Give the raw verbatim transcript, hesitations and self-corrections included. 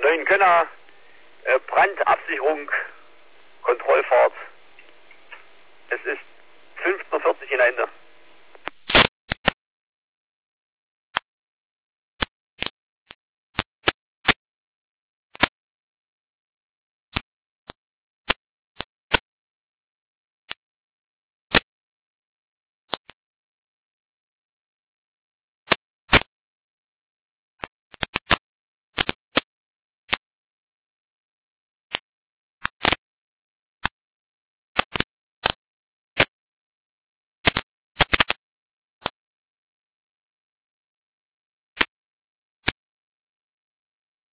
Neuenkönner, äh, Brandabsicherung, Kontrollfahrt. Es ist fünfzehn Uhr vierzig in Ende.